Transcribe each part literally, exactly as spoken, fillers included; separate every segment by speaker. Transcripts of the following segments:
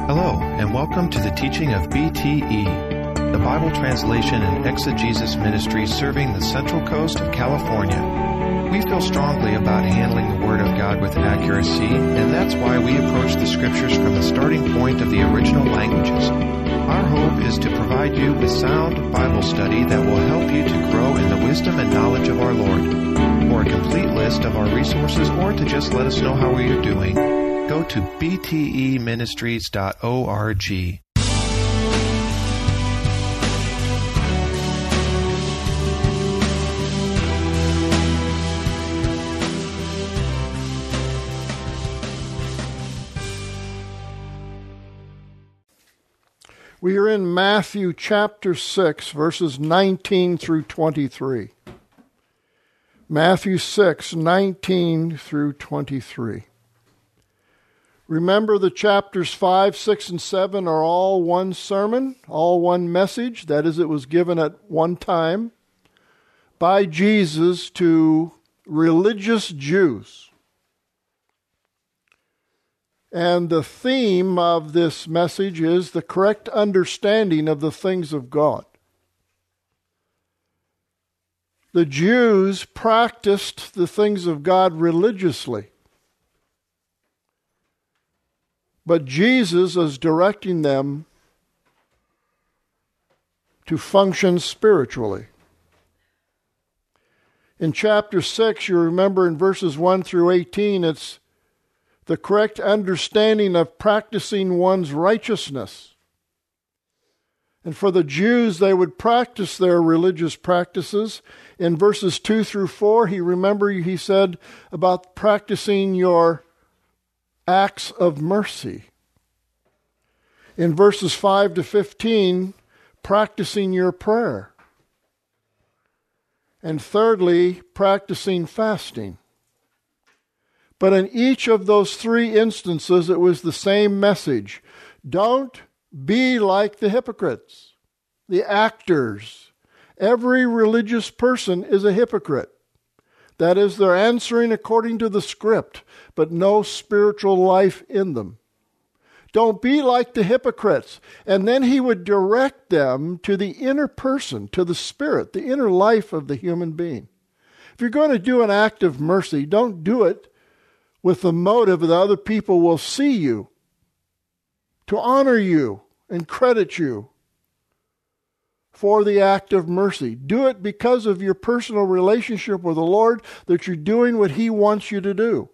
Speaker 1: Hello, and welcome to the teaching of B T E, the Bible Translation and Exegesis Ministry serving the Central Coast of California. We feel strongly about handling the Word of God with accuracy, and that's why we approach the Scriptures from the starting point of the original languages. Our hope is to provide you with sound Bible study that will help you to grow in the wisdom and knowledge of our Lord. For a complete list of our resources or to just let us know how we are doing, go to b t e ministries dot org.
Speaker 2: We are in Matthew chapter six, verses nineteen through twenty-three. Matthew six, nineteen through twenty-three. Remember, the chapters five, six, and seven are all one sermon, all one message. That is, it was given at one time by Jesus to religious Jews. And the theme of this message is the correct understanding of the things of God. The Jews practiced the things of God religiously. But Jesus is directing them to function spiritually. In chapter six, you remember in verses one through eighteen, it's the correct understanding of practicing one's righteousness. And for the Jews, they would practice their religious practices. In verses two through four, he remember he said about practicing your acts of mercy. In verses five to fifteen, practicing your prayer. And thirdly, practicing fasting. But in each of those three instances, it was the same message. Don't be like the hypocrites, the actors. Every religious person is a hypocrite. That is, they're answering according to the script, but no spiritual life in them. Don't be like the hypocrites. And then he would direct them to the inner person, to the spirit, the inner life of the human being. If you're going to do an act of mercy, don't do it with the motive that other people will see you, to honor you and credit you for the act of mercy. Do it because of your personal relationship with the Lord, that you're doing what He wants you to do.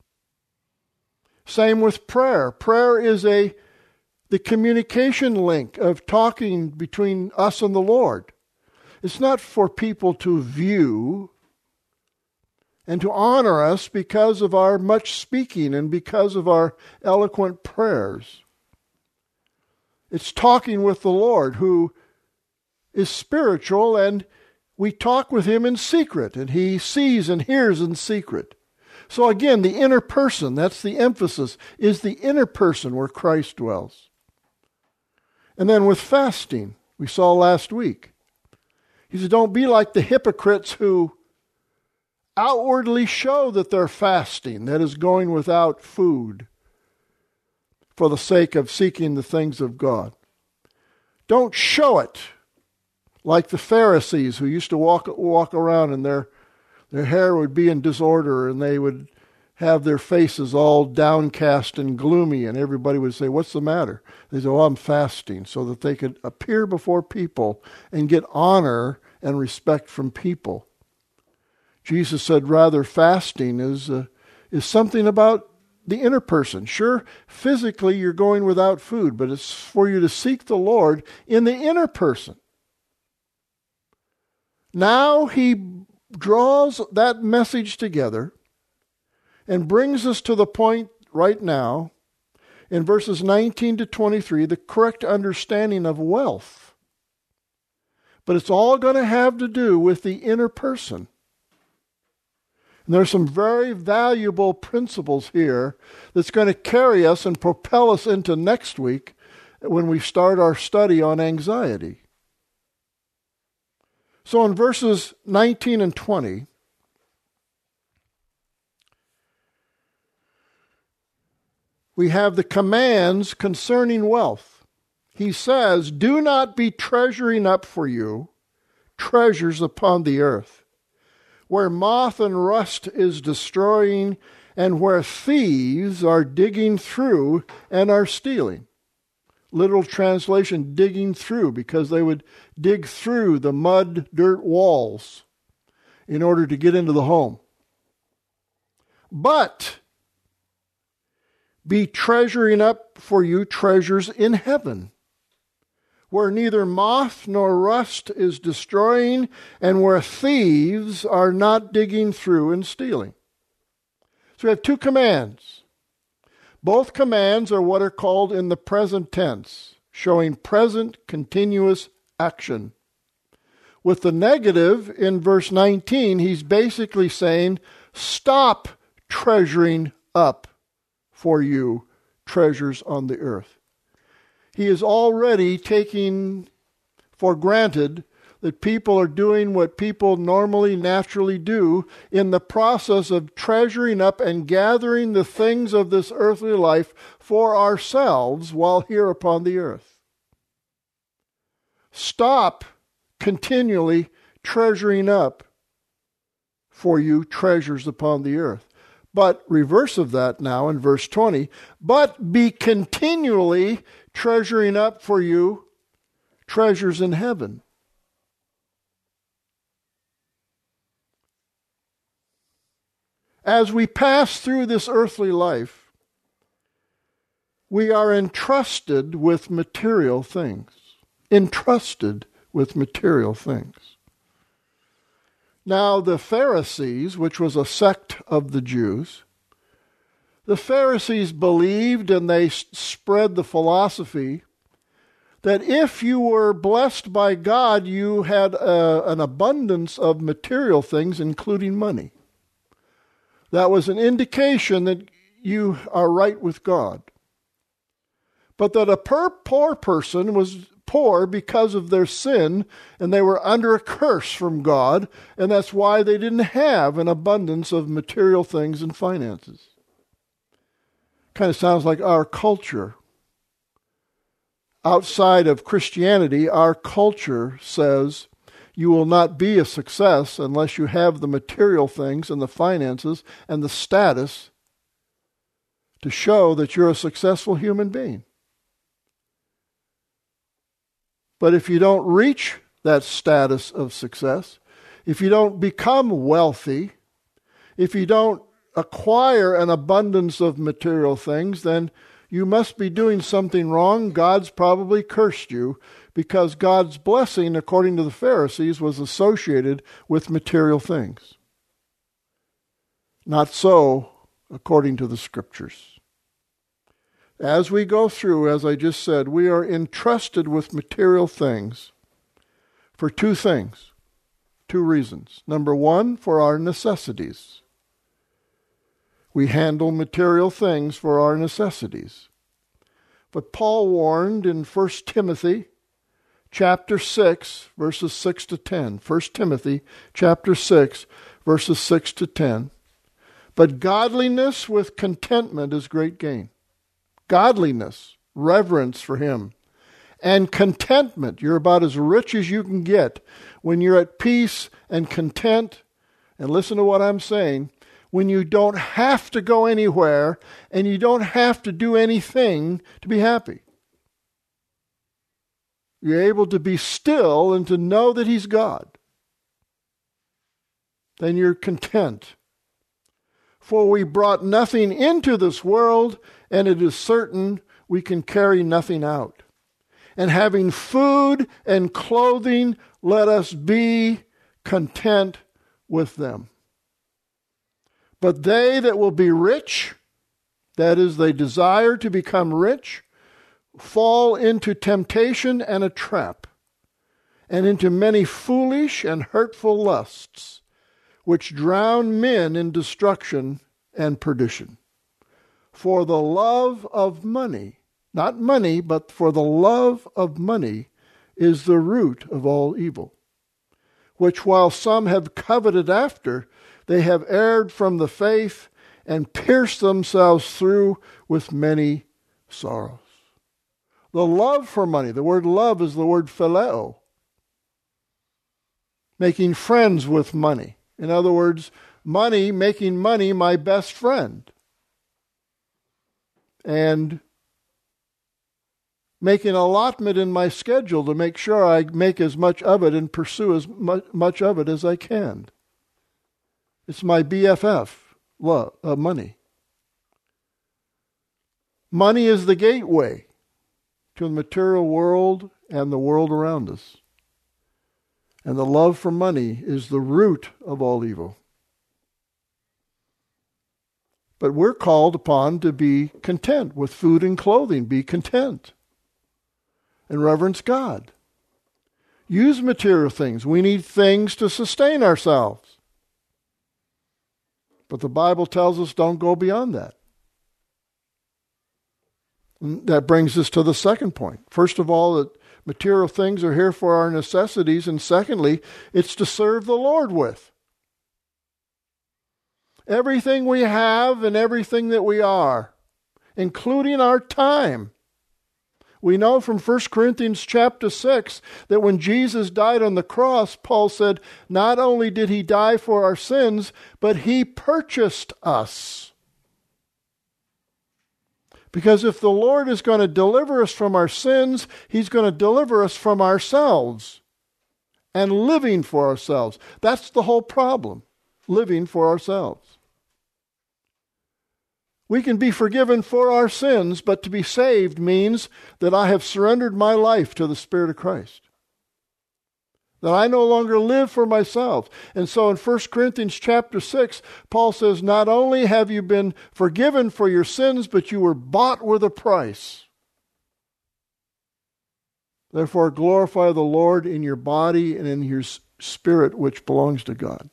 Speaker 2: Same with prayer. Prayer is a the communication link of talking between us and the Lord. It's not for people to view and to honor us because of our much speaking and because of our eloquent prayers. It's talking with the Lord, who is spiritual, and we talk with Him in secret, and He sees and hears in secret. So again, the inner person, that's the emphasis, is the inner person where Christ dwells. And then with fasting, we saw last week, He said, don't be like the hypocrites who outwardly show that they're fasting, that is, going without food for the sake of seeking the things of God. Don't show it like the Pharisees, who used to walk walk around and their their hair would be in disorder, and they would have their faces all downcast and gloomy, and everybody would say, what's the matter? They say, oh, I'm fasting, so that they could appear before people and get honor and respect from people. Jesus said, rather, fasting is uh, is something about the inner person. Sure, physically you're going without food, but it's for you to seek the Lord in the inner person. Now he draws that message together and brings us to the point right now in verses nineteen to twenty-three, the correct understanding of wealth. But it's all going to have to do with the inner person. And there are some very valuable principles here that's going to carry us and propel us into next week when we start our study on anxiety. So in verses nineteen and twenty, we have the commands concerning wealth. He says, do not be treasuring up for you treasures upon the earth, where moth and rust is destroying, and where thieves are digging through and are stealing. Literal translation, digging through, because they would dig through the mud, dirt walls in order to get into the home. But be treasuring up for you treasures in heaven, where neither moth nor rust is destroying, and where thieves are not digging through and stealing. So we have two commands. Both commands are what are called in the present tense, showing present continuous action. With the negative in verse nineteen, he's basically saying, stop treasuring up for you treasures on the earth. He is already taking for granted that people are doing what people normally, naturally do in the process of treasuring up and gathering the things of this earthly life for ourselves while here upon the earth. Stop continually treasuring up for you treasures upon the earth. But reverse of that now in verse twenty, but be continually treasuring up for you treasures in heaven. As we pass through this earthly life, we are entrusted with material things. Entrusted with material things. Now, the Pharisees, which was a sect of the Jews, the Pharisees believed, and they spread the philosophy, that if you were blessed by God, you had a, an abundance of material things, including money. That was an indication that you are right with God. But that a per- poor person was poor because of their sin, and they were under a curse from God, and that's why they didn't have an abundance of material things and finances. Kind of sounds like our culture. Outside of Christianity, our culture says you will not be a success unless you have the material things and the finances and the status to show that you're a successful human being. But if you don't reach that status of success, if you don't become wealthy, if you don't acquire an abundance of material things, then you must be doing something wrong. God's probably cursed you, because God's blessing, according to the Pharisees, was associated with material things. Not so, according to the Scriptures. As we go through, as I just said, we are entrusted with material things for two things, two reasons. Number one, for our necessities. We handle material things for our necessities. But Paul warned in First Timothy chapter six, verses six to ten. First Timothy chapter six, verses six to ten. But godliness with contentment is great gain. Godliness, reverence for Him, and contentment. You're about as rich as you can get when you're at peace and content. And listen to what I'm saying. When you don't have to go anywhere and you don't have to do anything to be happy. You're able to be still and to know that He's God. Then you're content. For we brought nothing into this world, and it is certain we can carry nothing out. And having food and clothing, let us be content with them. But they that will be rich, that is, they desire to become rich, fall into temptation and a trap, and into many foolish and hurtful lusts, which drown men in destruction and perdition. For the love of money, not money, but for the love of money is the root of all evil, which while some have coveted after, they have erred from the faith and pierce themselves through with many sorrows. The love for money, the word love is the word phileo. Making friends with money. In other words, money, making money my best friend. And make an allotment in my schedule to make sure I make as much of it and pursue as much of it as I can. It's my B F F, love, uh, money. Money is the gateway to the material world and the world around us. And the love for money is the root of all evil. But we're called upon to be content with food and clothing. Be content. And reverence God. Use material things. We need things to sustain ourselves. But the Bible tells us don't go beyond that. And that brings us to the second point. First of all, that material things are here for our necessities. And secondly, it's to serve the Lord with. Everything we have and everything that we are, including our time. We know from First Corinthians chapter six that when Jesus died on the cross, Paul said, not only did he die for our sins, but he purchased us. Because if the Lord is going to deliver us from our sins, he's going to deliver us from ourselves and living for ourselves. That's the whole problem, living for ourselves. We can be forgiven for our sins, but to be saved means that I have surrendered my life to the Spirit of Christ. That I no longer live for myself. And so in First Corinthians chapter six, Paul says, not only have you been forgiven for your sins, but you were bought with a price. Therefore glorify the Lord in your body and in your spirit, which belongs to God.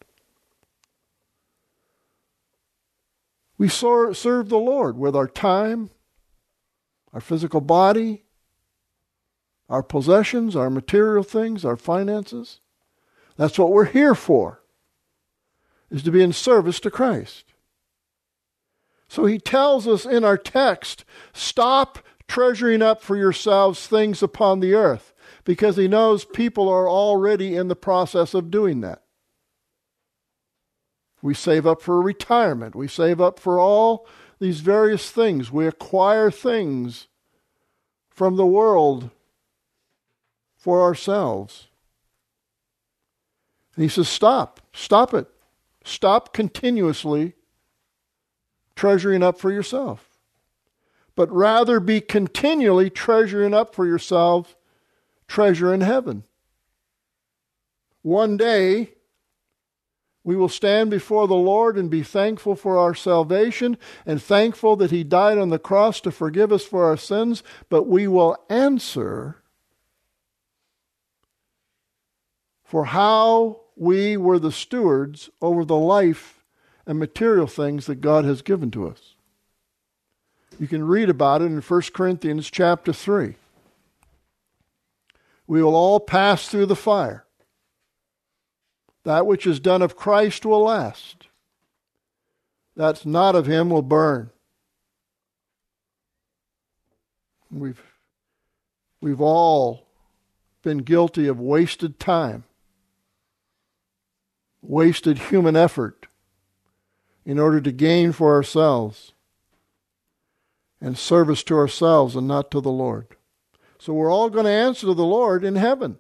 Speaker 2: We serve the Lord with our time, our physical body, our possessions, our material things, our finances. That's what we're here for, is to be in service to Christ. So he tells us in our text, stop treasuring up for yourselves things upon the earth, because he knows people are already in the process of doing that. We save up for retirement. We save up for all these various things. We acquire things from the world for ourselves. And he says, stop. Stop it. Stop continuously treasuring up for yourself. But rather be continually treasuring up for yourself treasure in heaven. One day, we will stand before the Lord and be thankful for our salvation and thankful that he died on the cross to forgive us for our sins, but we will answer for how we were the stewards over the life and material things that God has given to us. You can read about it in First Corinthians chapter three. We will all pass through the fire. That which is done of Christ will last. That's not of him will burn. We've, we've all been guilty of wasted time, wasted human effort in order to gain for ourselves and service to ourselves and not to the Lord. So we're all going to answer to the Lord in heaven.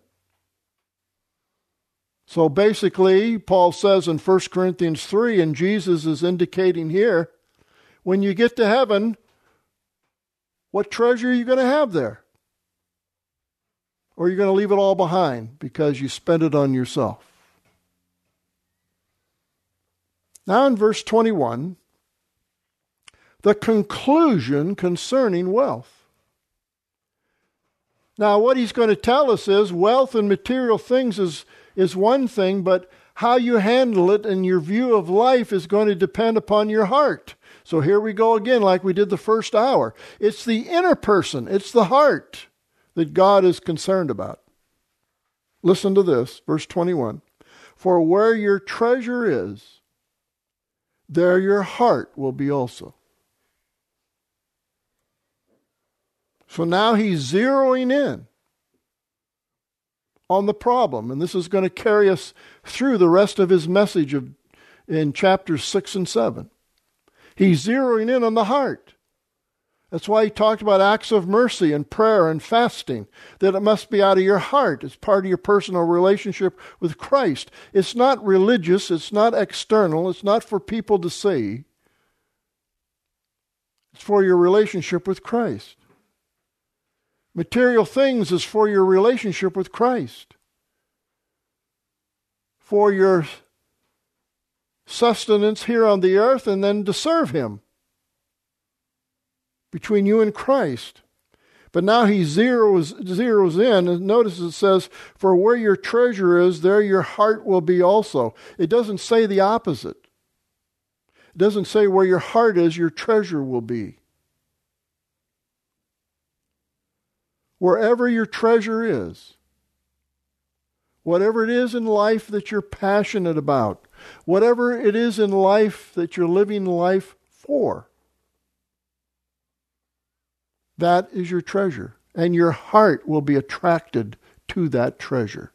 Speaker 2: So basically, Paul says in First Corinthians three, and Jesus is indicating here, when you get to heaven, what treasure are you going to have there? Or are you going to leave it all behind because you spent it on yourself? Now in verse twenty-one, the conclusion concerning wealth. Now what he's going to tell us is wealth and material things is is one thing, but how you handle it and your view of life is going to depend upon your heart. So here we go again, like we did the first hour. It's the inner person, it's the heart that God is concerned about. Listen to this, verse twenty-one. For where your treasure is, there your heart will be also. So now he's zeroing in on the problem, and this is going to carry us through the rest of his message of, in chapters six and seven. He's zeroing in on the heart. That's why he talked about acts of mercy and prayer and fasting, that it must be out of your heart. It's part of your personal relationship with Christ. It's not religious. It's not external. It's not for people to see. It's for your relationship with Christ. Material things is for your relationship with Christ. For your sustenance here on the earth, and then to serve him. Between you and Christ. But now he zeroes, zeroes in, and notice it says, for where your treasure is, there your heart will be also. It doesn't say the opposite. It doesn't say where your heart is, your treasure will be. Wherever your treasure is, whatever it is in life that you're passionate about, whatever it is in life that you're living life for, that is your treasure, and your heart will be attracted to that treasure.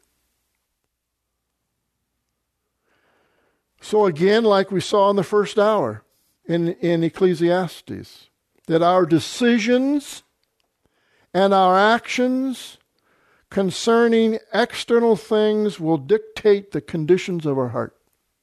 Speaker 2: So again, like we saw in the first hour in, in Ecclesiastes, that our decisions and our actions concerning external things will dictate the conditions of our heart.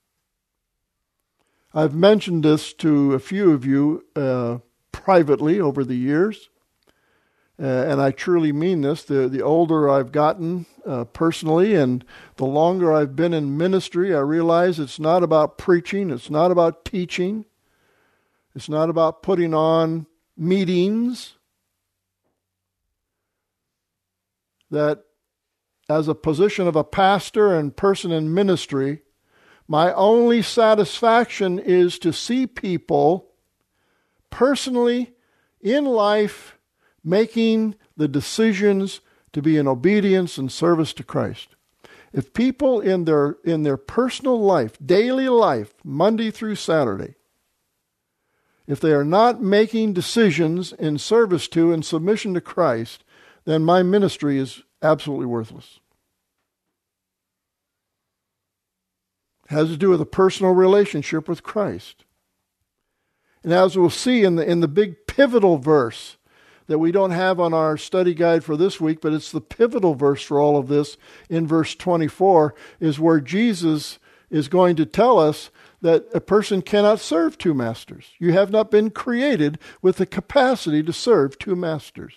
Speaker 2: I've mentioned this to a few of you uh, privately over the years. Uh, and I truly mean this. The, the older I've gotten uh, personally and the longer I've been in ministry, I realize it's not about preaching. It's not about teaching. It's not about putting on meetings. That as a position of a pastor and person in ministry, my only satisfaction is to see people personally in life making the decisions to be in obedience and service to Christ. If people in their in their personal life, daily life, Monday through Saturday, if they are not making decisions in service to and submission to Christ, then my ministry is absolutely worthless. It has to do with a personal relationship with Christ. And as we'll see in the in the big pivotal verse that we don't have on our study guide for this week, but it's the pivotal verse for all of this in verse twenty-four, is where Jesus is going to tell us that a person cannot serve two masters. You have not been created with the capacity to serve two masters.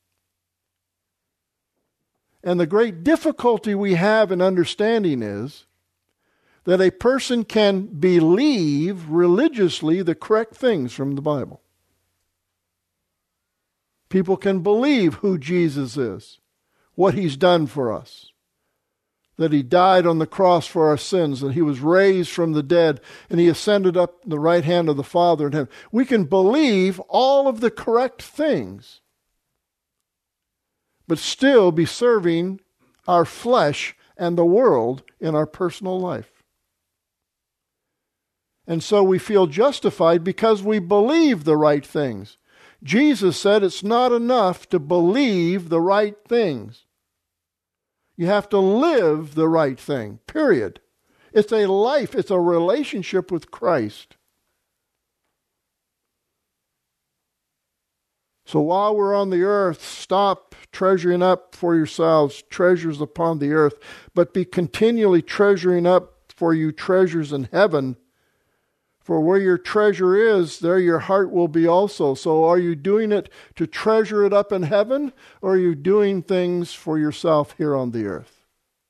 Speaker 2: And the great difficulty we have in understanding is that a person can believe religiously the correct things from the Bible. People can believe who Jesus is, what he's done for us, that he died on the cross for our sins, that he was raised from the dead, and he ascended up the right hand of the Father in heaven. We can believe all of the correct things, but still be serving our flesh and the world in our personal life. And so we feel justified because we believe the right things. Jesus said it's not enough to believe the right things. You have to live the right thing, period. It's a life, it's a relationship with Christ. So while we're on the earth, stop treasuring up for yourselves treasures upon the earth, but be continually treasuring up for you treasures in heaven. For where your treasure is, there your heart will be also. So are you doing it to treasure it up in heaven, or are you doing things for yourself here on the earth?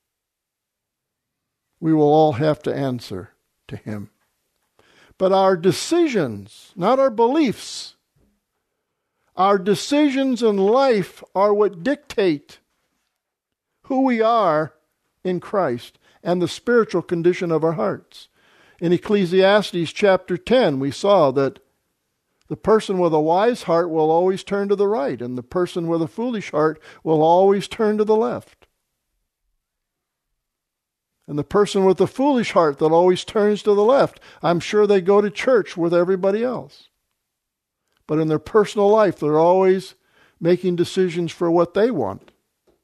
Speaker 2: We will all have to answer to him. But our decisions, not our beliefs, our decisions in life are what dictate who we are in Christ and the spiritual condition of our hearts. In Ecclesiastes chapter ten, we saw that the person with a wise heart will always turn to the right, and the person with a foolish heart will always turn to the left. And the person with the foolish heart that always turns to the left, I'm sure they go to church with everybody else. But in their personal life, they're always making decisions for what they want.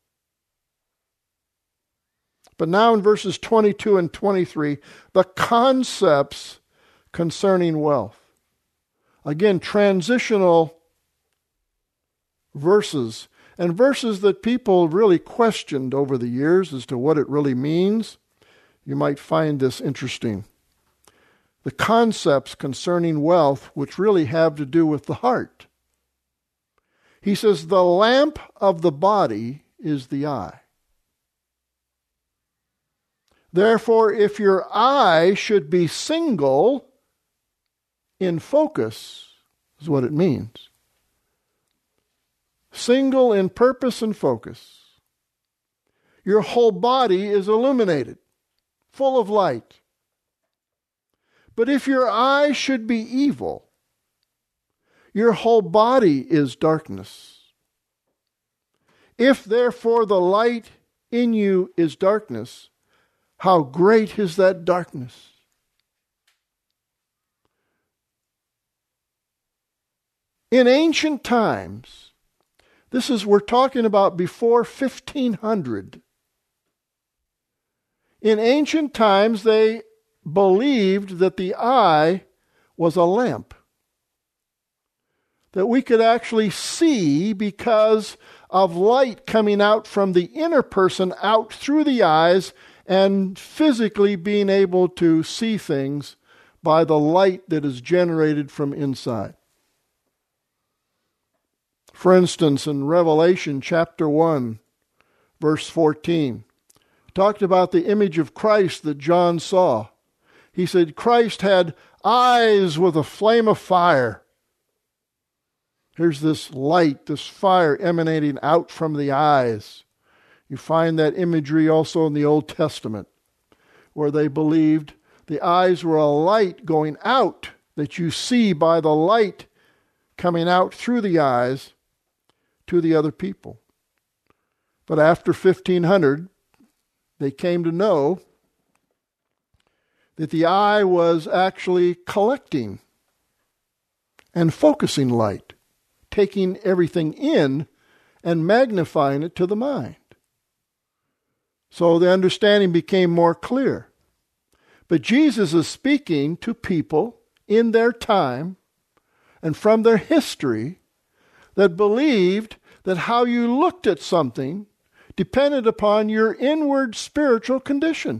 Speaker 2: But now in verses twenty-two and twenty-three, the concepts concerning wealth. Again, transitional verses, and verses that people really questioned over the years as to what it really means. You might find this interesting. The concepts concerning wealth, which really have to do with the heart. He says, the lamp of the body is the eye. Therefore, if your eye should be single in focus, is what it means. Single in purpose and focus. Your whole body is illuminated, full of light. But if your eye should be evil, your whole body is darkness. If therefore the light in you is darkness, how great is that darkness? In ancient times, this is, we're talking about before fifteen hundred. In ancient times, they believed that the eye was a lamp. That we could actually see because of light coming out from the inner person out through the eyes and physically being able to see things by the light that is generated from inside. For instance, in Revelation chapter one, verse fourteen, talked about the image of Christ that John saw. He said Christ had eyes with a flame of fire. Here's this light, this fire emanating out from the eyes. You find that imagery also in the Old Testament, where they believed the eyes were a light going out that you see by the light coming out through the eyes to the other people. But after fifteen hundred, they came to know that the eye was actually collecting and focusing light, taking everything in and magnifying it to the mind. So the understanding became more clear. But Jesus is speaking to people in their time and from their history that believed that how you looked at something depended upon your inward spiritual condition.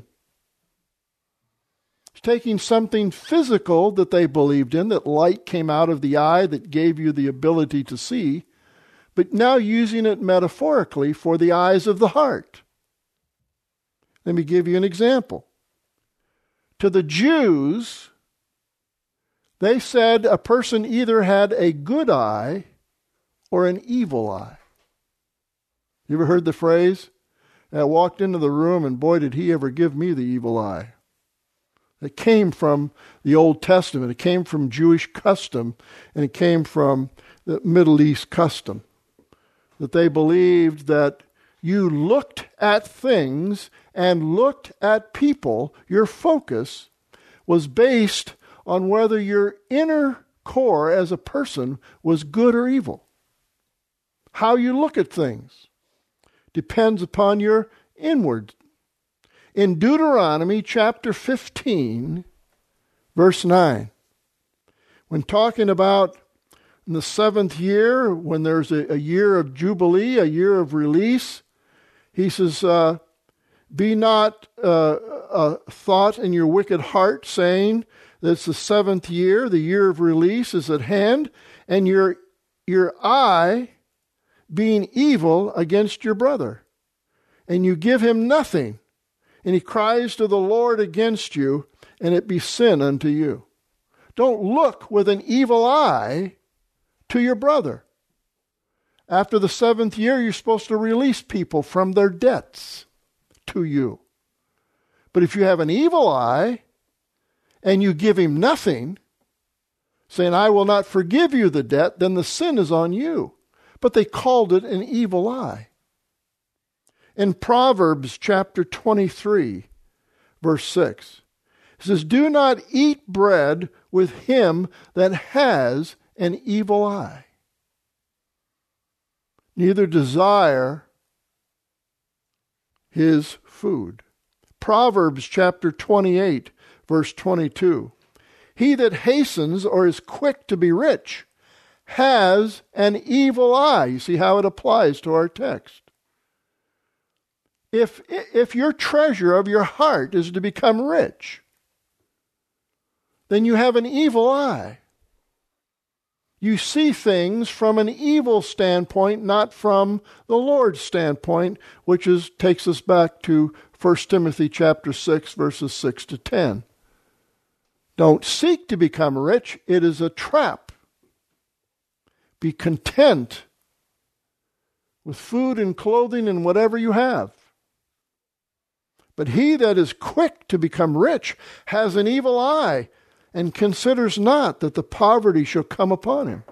Speaker 2: It's taking something physical that they believed in, that light came out of the eye that gave you the ability to see, but now using it metaphorically for the eyes of the heart. Let me give you an example. To the Jews, they said a person either had a good eye or an evil eye. You ever heard the phrase? I walked into the room and boy did he ever give me the evil eye. It came from the Old Testament. It came from Jewish custom, and it came from the Middle East custom. That they believed that you looked at things and looked at people, your focus was based on whether your inner core as a person was good or evil. How you look at things depends upon your inward. In Deuteronomy chapter fifteen, verse nine, when talking about in the seventh year, when there's a, a year of jubilee, a year of release, he says, uh, be not uh, a thought in your wicked heart, saying that it's the seventh year, the year of release is at hand, and your your eye being evil against your brother, and you give him nothing, and he cries to the Lord against you, and it be sin unto you. Don't look with an evil eye to your brother. After the seventh year, you're supposed to release people from their debts to you. But if you have an evil eye, and you give him nothing, saying, I will not forgive you the debt, then the sin is on you. But they called it an evil eye. In Proverbs chapter twenty-three, verse six. It says, do not eat bread with him that has an evil eye. Neither desire his food. Proverbs chapter twenty-eight, verse twenty-two. He that hastens or is quick to be rich has an evil eye. You see how it applies to our text. If, if your treasure of your heart is to become rich, then you have an evil eye. You see things from an evil standpoint, not from the Lord's standpoint, which is takes us back to First Timothy chapter six, verses six to ten. Don't seek to become rich. It is a trap. Be content with food and clothing and whatever you have. But he that is quick to become rich has an evil eye, and considers not that the poverty shall come upon him.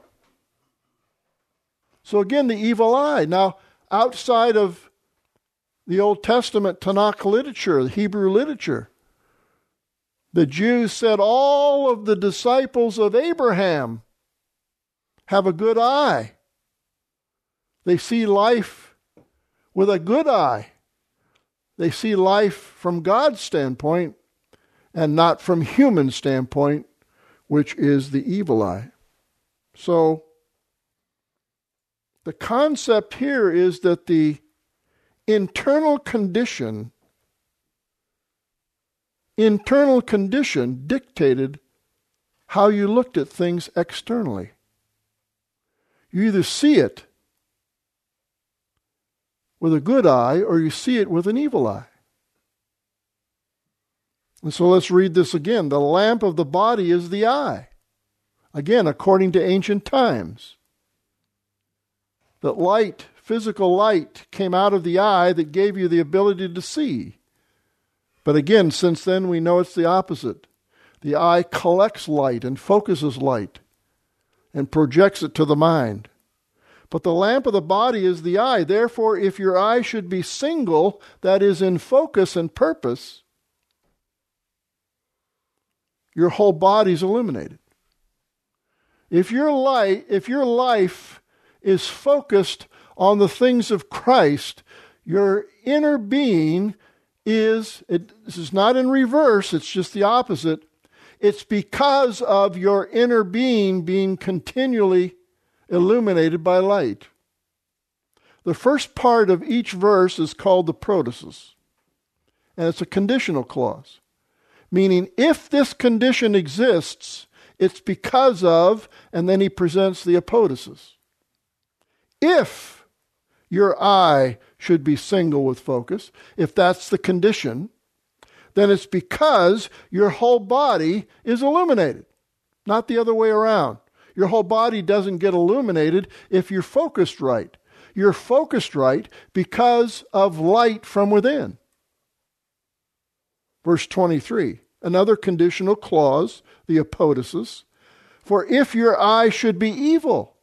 Speaker 2: So again, the evil eye. Now, outside of the Old Testament Tanakh literature, the Hebrew literature, the Jews said all of the disciples of Abraham have a good eye. They see life with a good eye. They see life from God's standpoint and not from human standpoint, which is the evil eye. So, the concept here is that the internal condition, internal condition dictated how you looked at things externally. You either see it with a good eye or you see it with an evil eye. And so let's read this again. The lamp of the body is the eye. Again, according to ancient times. That light, physical light, came out of the eye that gave you the ability to see. But again, since then we know it's the opposite. The eye collects light and focuses light and projects it to the mind. But the lamp of the body is the eye. Therefore, if your eye should be single, that is in focus and purpose, your whole body is illuminated. If your light, if your life is focused on the things of Christ, your inner being is, it, this is not in reverse, it's just the opposite. It's because of your inner being being continually illuminated by light. The first part of each verse is called the protasis, and it's a conditional clause. Meaning, if this condition exists, it's because of, and then he presents the apodosis. If your eye should be single with focus, if that's the condition, then it's because your whole body is illuminated, not the other way around. Your whole body doesn't get illuminated if you're focused right. You're focused right because of light from within. Verse twenty-three. Another conditional clause, the apodosis. For if your eye should be evil.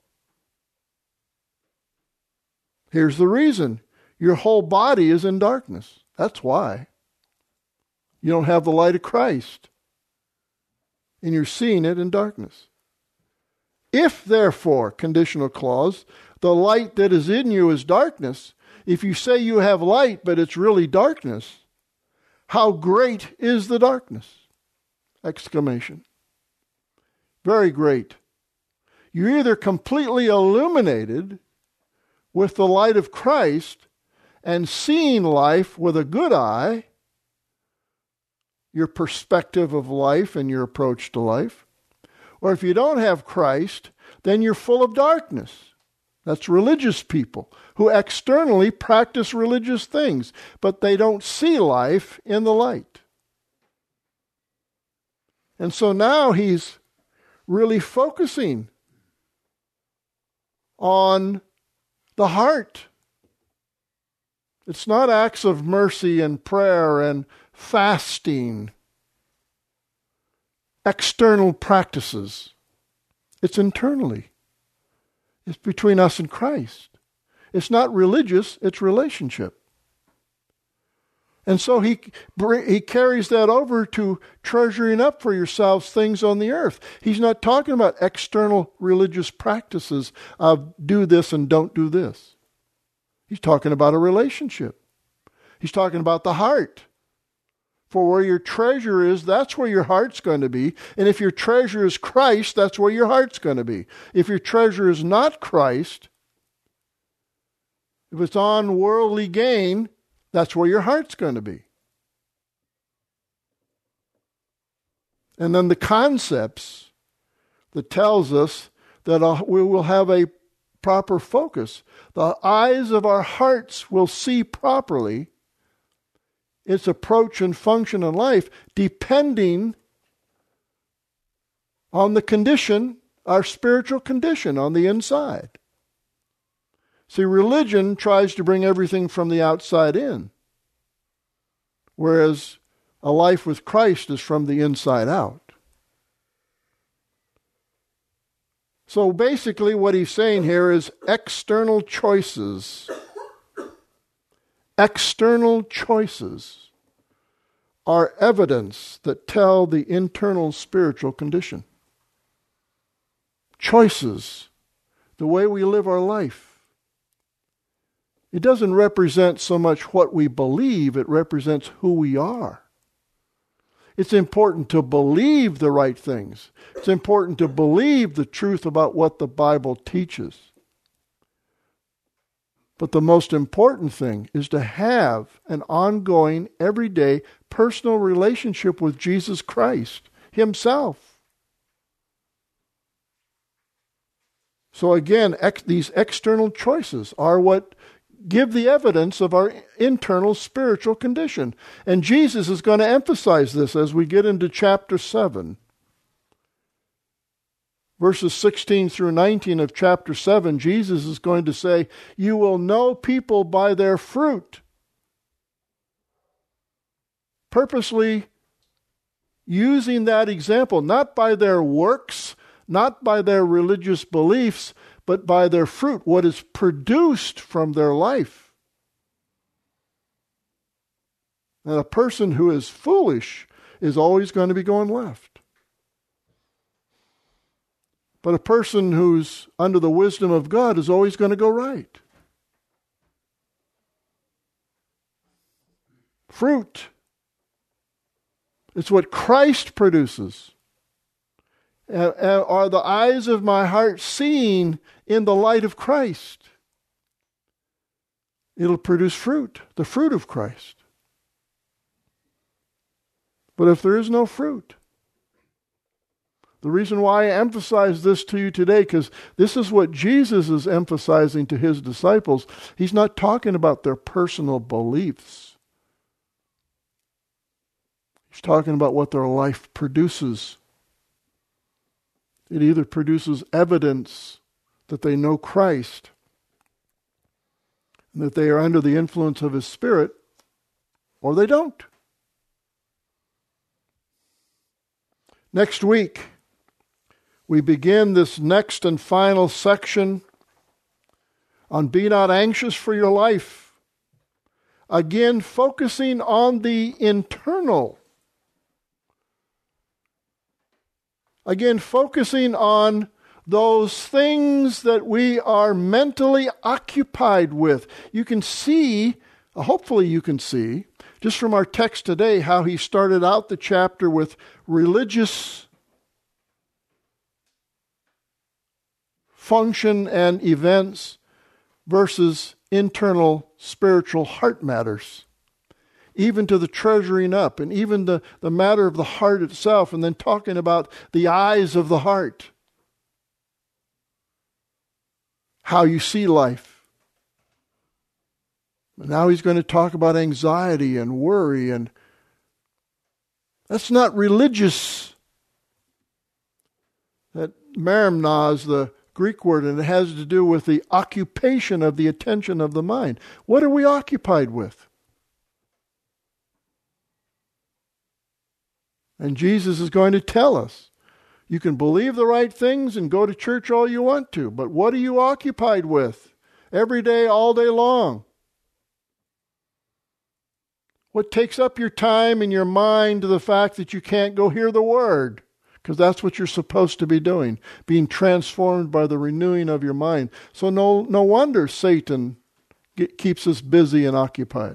Speaker 2: Here's the reason. Your whole body is in darkness. That's why. You don't have the light of Christ. And you're seeing it in darkness. If, therefore, conditional clause, the light that is in you is darkness, if you say you have light, but it's really darkness, how great is the darkness? Exclamation. Very great. You're either completely illuminated with the light of Christ and seeing life with a good eye, your perspective of life and your approach to life, or if you don't have Christ, then you're full of darkness. That's religious people who externally practice religious things, but they don't see life in the light. And so now he's really focusing on the heart. It's not acts of mercy and prayer and fasting, external practices. It's internally. It's between us and Christ. It's not religious, it's relationship. And so he he carries that over to treasuring up for yourselves things on the earth. He's not talking about external religious practices of do this and don't do this. He's talking about a relationship. He's talking about the heart. For where your treasure is, that's where your heart's going to be. And if your treasure is Christ, that's where your heart's going to be. If your treasure is not Christ, if it's on worldly gain, that's where your heart's going to be. And then the concepts that tells us that we will have a proper focus. The eyes of our hearts will see properly its approach and function in life depending on the condition, our spiritual condition on the inside. See, religion tries to bring everything from the outside in, whereas a life with Christ is from the inside out. So basically what he's saying here is external choices. External choices are evidence that tell the internal spiritual condition. Choices, the way we live our life. It doesn't represent so much what we believe, it represents who we are. It's important to believe the right things. It's important to believe the truth about what the Bible teaches. But the most important thing is to have an ongoing, everyday, personal relationship with Jesus Christ Himself. So again, ex- these external choices are what give the evidence of our internal spiritual condition. And Jesus is going to emphasize this as we get into chapter seven. Verses sixteen through nineteen of chapter seven, Jesus is going to say, you will know people by their fruit. Purposely using that example, not by their works, not by their religious beliefs, but by their fruit, what is produced from their life. And a person who is foolish is always going to be going left. But a person who's under the wisdom of God is always going to go right. Fruit. It's what Christ produces. Uh, are the eyes of my heart seeing in the light of Christ? It'll produce fruit, the fruit of Christ. But if there is no fruit, the reason why I emphasize this to you today, because this is what Jesus is emphasizing to His disciples. He's not talking about their personal beliefs. He's talking about what their life produces. It either produces evidence that they know Christ and that they are under the influence of His Spirit, or they don't. Next week, we begin this next and final section on be not anxious for your life. Again, focusing on the internal. Again, focusing on those things that we are mentally occupied with. You can see, hopefully you can see, just from our text today, how he started out the chapter with religious function and events versus internal spiritual heart matters. Even to the treasuring up, and even the, the matter of the heart itself, and then talking about the eyes of the heart. How you see life. And now he's going to talk about anxiety and worry, and that's not religious. That merimna is the Greek word, and it has to do with the occupation of the attention of the mind. What are we occupied with? And Jesus is going to tell us, you can believe the right things and go to church all you want to, but what are you occupied with every day, all day long? What takes up your time and your mind to the fact that you can't go hear the Word? Because that's what you're supposed to be doing, being transformed by the renewing of your mind. So no, no wonder Satan get, keeps us busy and occupied.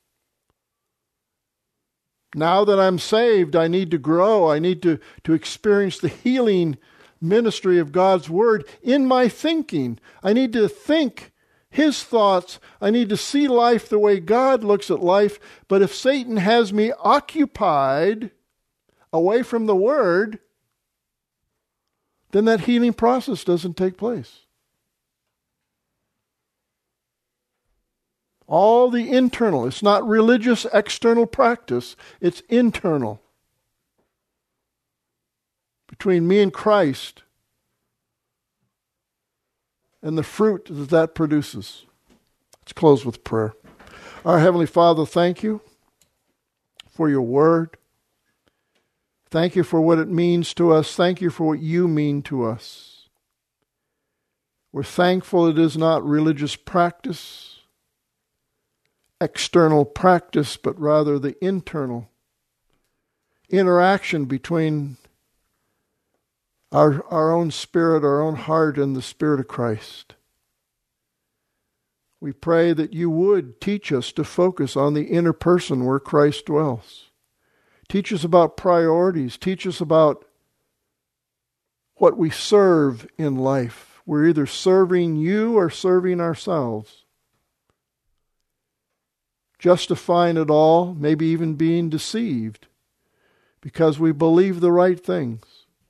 Speaker 2: Now that I'm saved, I need to grow. I need to, to experience the healing ministry of God's Word in my thinking. I need to think His thoughts. I need to see life the way God looks at life. But if Satan has me occupied away from the Word, then that healing process doesn't take place. All the internal. It's not religious external practice. It's internal. Between me and Christ and the fruit that that produces. Let's close with prayer. Our Heavenly Father, thank you for your Word. Thank you for what it means to us. Thank you for what you mean to us. We're thankful it is not religious practice, external practice, but rather the internal interaction between our, our own spirit, our own heart, and the Spirit of Christ. We pray that you would teach us to focus on the inner person where Christ dwells. Teach us about priorities. Teach us about what we serve in life. We're either serving you or serving ourselves. Justifying it all, maybe even being deceived because we believe the right things.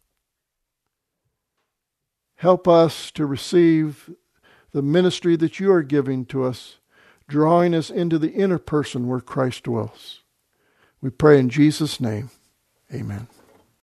Speaker 2: Help us to receive the ministry that you are giving to us, drawing us into the inner person where Christ dwells. We pray in Jesus' name. Amen.